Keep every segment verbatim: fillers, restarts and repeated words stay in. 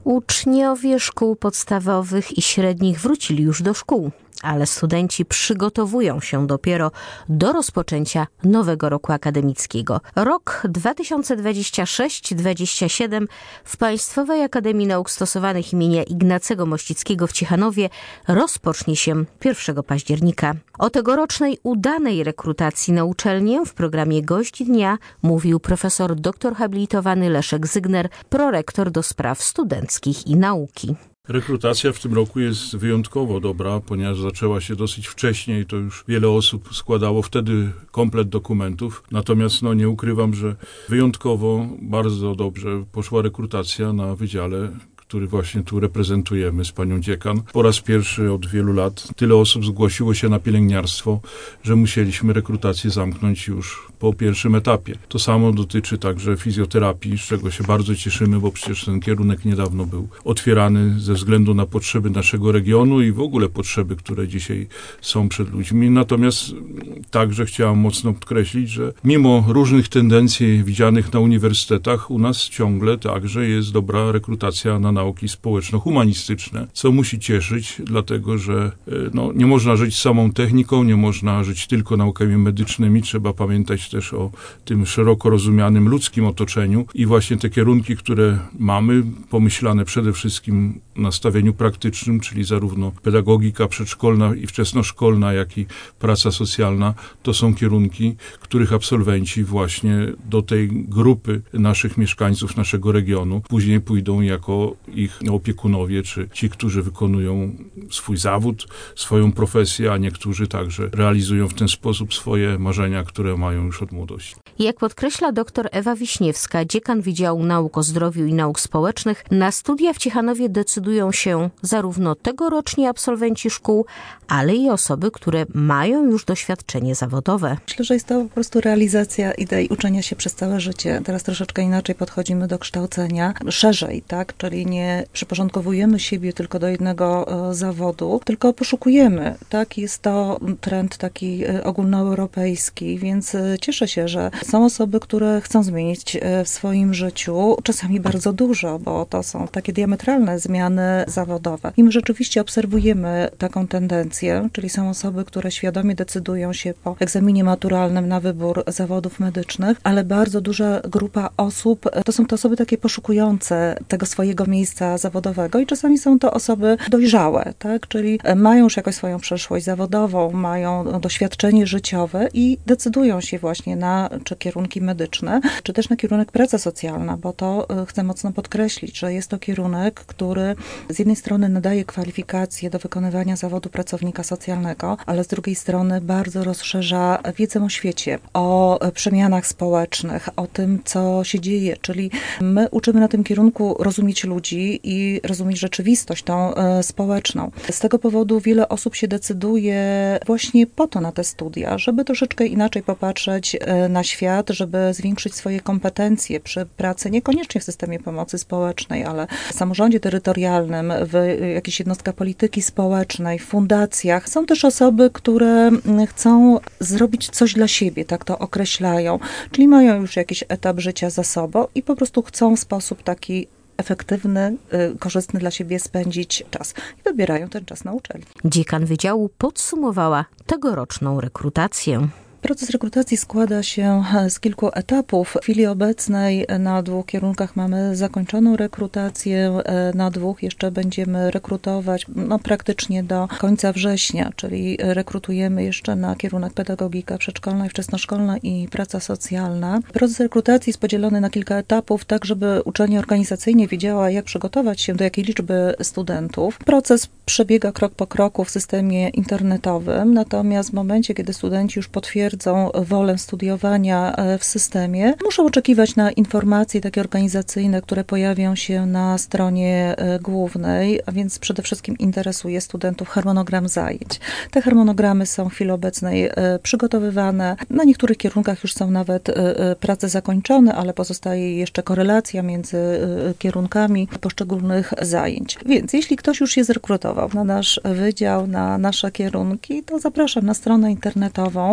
Uczniowie szkół podstawowych i średnich wrócili już do szkół, ale studenci przygotowują się dopiero do rozpoczęcia nowego roku akademickiego. Rok dwa tysiące dwudziesty szósty dwudziesty siódmy w Państwowej Akademii Nauk Stosowanych imienia Ignacego Mościckiego w Ciechanowie rozpocznie się pierwszego października. O tegorocznej udanej rekrutacji na uczelnię w programie Gość Dnia mówił profesor doktor habilitowany Leszek Zygner, prorektor do spraw studenckich i nauki. Rekrutacja w tym roku jest wyjątkowo dobra, ponieważ zaczęła się dosyć wcześnie i to już wiele osób składało wtedy komplet dokumentów. Natomiast no, nie ukrywam, że wyjątkowo bardzo dobrze poszła rekrutacja na wydziale, który właśnie tu reprezentujemy z panią dziekan. Po raz pierwszy od wielu lat tyle osób zgłosiło się na pielęgniarstwo, że musieliśmy rekrutację zamknąć już po pierwszym etapie. To samo dotyczy także fizjoterapii, z czego się bardzo cieszymy, bo przecież ten kierunek niedawno był otwierany ze względu na potrzeby naszego regionu i w ogóle potrzeby, które dzisiaj są przed ludźmi. Natomiast także chciałam mocno podkreślić, że mimo różnych tendencji widzianych na uniwersytetach, u nas ciągle także jest dobra rekrutacja na nauki społeczno-humanistyczne, co musi cieszyć, dlatego że no, nie można żyć samą techniką, nie można żyć tylko naukami medycznymi, trzeba pamiętać też o tym szeroko rozumianym ludzkim otoczeniu i właśnie te kierunki, które mamy, pomyślane przede wszystkim na nastawieniu praktycznym, czyli zarówno pedagogika przedszkolna i wczesnoszkolna, jak i praca socjalna, to są kierunki, których absolwenci właśnie do tej grupy naszych mieszkańców, naszego regionu później pójdą jako ich opiekunowie, czy ci, którzy wykonują swój zawód, swoją profesję, a niektórzy także realizują w ten sposób swoje marzenia, które mają już od młodości. Jak podkreśla dr Ewa Wiśniewska, dziekan Wydziału Nauk o Zdrowiu i Nauk Społecznych, na studia w Ciechanowie decydują się zarówno tegoroczni absolwenci szkół, ale i osoby, które mają już doświadczenie zawodowe. Myślę, że jest to po prostu realizacja idei uczenia się przez całe życie. Teraz troszeczkę inaczej podchodzimy do kształcenia, szerzej, tak? Czyli nie przyporządkowujemy siebie tylko do jednego e, zawodu, tylko poszukujemy, tak? Jest to trend taki e, ogólnoeuropejski, więc e, cieszę się, że są osoby, które chcą zmienić e, w swoim życiu, czasami bardzo dużo, bo to są takie diametralne zmiany zawodowe. I my rzeczywiście obserwujemy taką tendencję, czyli są osoby, które świadomie decydują się po egzaminie maturalnym na wybór zawodów medycznych, ale bardzo duża grupa osób, to są to osoby takie poszukujące tego swojego miejsca zawodowego i czasami są to osoby dojrzałe, tak? Czyli mają już jakąś swoją przeszłość zawodową, mają doświadczenie życiowe i decydują się właśnie na czy kierunki medyczne, czy też na kierunek praca socjalna, bo to chcę mocno podkreślić, że jest to kierunek, który z jednej strony nadaje kwalifikacje do wykonywania zawodu pracownika socjalnego, ale z drugiej strony bardzo rozszerza wiedzę o świecie, o przemianach społecznych, o tym, co się dzieje, czyli my uczymy na tym kierunku rozumieć ludzi i rozumieć rzeczywistość tą e, społeczną. Z tego powodu wiele osób się decyduje właśnie po to na te studia, żeby troszeczkę inaczej popatrzeć e, na świat, żeby zwiększyć swoje kompetencje przy pracy niekoniecznie w systemie pomocy społecznej, ale w samorządzie terytorialnym, w jakichś jednostkach polityki społecznej, w fundacjach. Są też osoby, które chcą zrobić coś dla siebie, tak to określają, czyli mają już jakiś etap życia za sobą i po prostu chcą w sposób taki efektywny, korzystny dla siebie spędzić czas. I wybierają ten czas na uczelni. Dziekan wydziału podsumowała tegoroczną rekrutację. Proces rekrutacji składa się z kilku etapów. W chwili obecnej na dwóch kierunkach mamy zakończoną rekrutację, na dwóch jeszcze będziemy rekrutować no, praktycznie do końca września, czyli rekrutujemy jeszcze na kierunek pedagogika przedszkolna i wczesnoszkolna i praca socjalna. Proces rekrutacji jest podzielony na kilka etapów, tak żeby uczelnia organizacyjnie wiedziała, jak przygotować się do jakiej liczby studentów. Proces przebiega krok po kroku w systemie internetowym, natomiast w momencie, kiedy studenci już potwierdzą wolę studiowania w systemie, muszą oczekiwać na informacje takie organizacyjne, które pojawią się na stronie głównej, a więc przede wszystkim interesuje studentów harmonogram zajęć. Te harmonogramy są w chwili obecnej przygotowywane. Na niektórych kierunkach już są nawet prace zakończone, ale pozostaje jeszcze korelacja między kierunkami poszczególnych zajęć. Więc jeśli ktoś już się zrekrutował na nasz wydział, na nasze kierunki, to zapraszam na stronę internetową w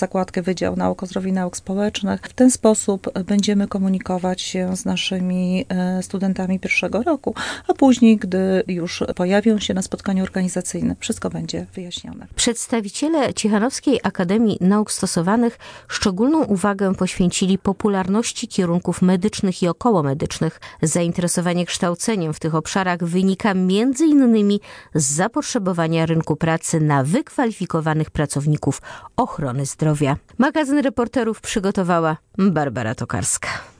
zakładkę Wydział Nauk o Zdrowiu i Nauk Społecznych. W ten sposób będziemy komunikować się z naszymi studentami pierwszego roku, a później, gdy już pojawią się na spotkaniu organizacyjnym, wszystko będzie wyjaśnione. Przedstawiciele Ciechanowskiej Akademii Nauk Stosowanych szczególną uwagę poświęcili popularności kierunków medycznych i okołomedycznych. Zainteresowanie kształceniem w tych obszarach wynika między innymi z zapotrzebowania rynku pracy na wykwalifikowanych pracowników ochrony zdrowia. Magazyn Reporterów przygotowała Barbara Tokarska.